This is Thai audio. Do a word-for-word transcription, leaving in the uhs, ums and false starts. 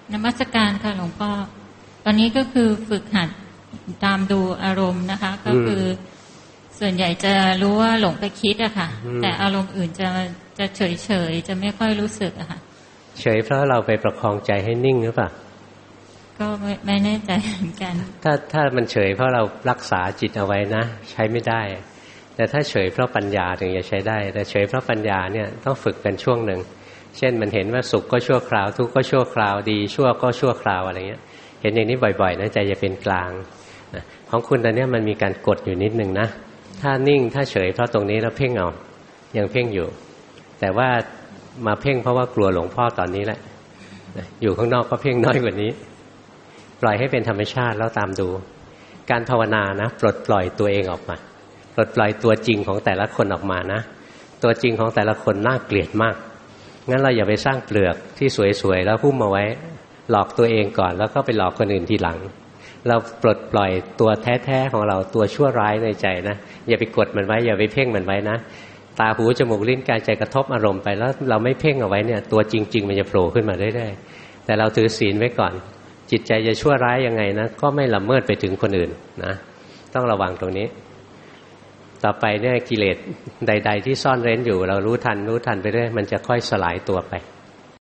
นมัสการค่ะหลวงพ่อตอนนี้ก็คือฝึกหัดตามดูอารมณ์นะคะก็คือส่วนใหญ่จะรู้ว่าหลงไปคิดอะค่ะแต่อารมณ์อื่นจะจะเฉยเฉยจะไม่ค่อยรู้สึกอะค่ะเฉยเพราะเราไปประคองใจให้นิ่งหรือเปล่าก็ไม่ไม่แน่ใจเหมือนกันถ้าถ้ามันเฉยเพราะเรารักษาจิตเอาไว้นะใช้ไม่ได้แต่ถ้าเฉยเพราะปัญญาถึงจะใช้ได้แต่เฉยเพราะปัญญาเนี่ยต้องฝึกกันช่วงหนึ่งเช่นมันเห็นว่าสุขก็ชั่วคราวทุกข์ก็ชั่วคราวดีชั่วก็ชั่วคราวอะไรเงี้ยเห็นอย่างนี้บ่อยๆนะใจจะเป็นกลางของคุณตอนนี้มันมีการกดอยู่นิดนึงนะถ้านิ่งถ้าเฉยเพราะตรงนี้แล้วเพ่งเอายังเพ่งอยู่แต่ว่ามาเพ่งเพราะว่ากลัวหลวงพ่อตอนนี้แหละอยู่ข้างนอกก็เพ่งน้อยกว่านี้ปล่อยให้เป็นธรรมชาติแล้วตามดูการภาวนานะปลดปล่อยตัวเองออกมาปลดปล่อยตัวจริงของแต่ละคนออกมานะตัวจริงของแต่ละคนน่าเกลียดมากงั้นเราอย่าไปสร้างเปลือกที่สวยๆแล้วหุ้มเอาไว้หลอกตัวเองก่อนแล้วก็ไปหลอกคนอื่นทีหลังเราปลดปล่อยตัวแท้ๆของเราตัวชั่วร้ายในใจนะอย่าไปกดมันไว้อย่าไปเพ่งมันไว้นะตาหูจมูกลิ้นกายใจกระทบอารมณ์ไปแล้วเราไม่เพ่งเอาไว้เนี่ยตัวจริงๆมันจะโผล่ขึ้นมาเรื่อยๆแต่เราถือศีลไว้ก่อนจิตใจจะชั่วร้ายยังไงนะก็ไม่ละเมิดไปถึงคนอื่นนะต้องระวังตรงนี้ต่อไปเนี่ยกิเลสใดๆที่ซ่อนเร้นอยู่เรารู้ทันรู้ทันไปเรื่อยมันจะค่อยสลายตัวไป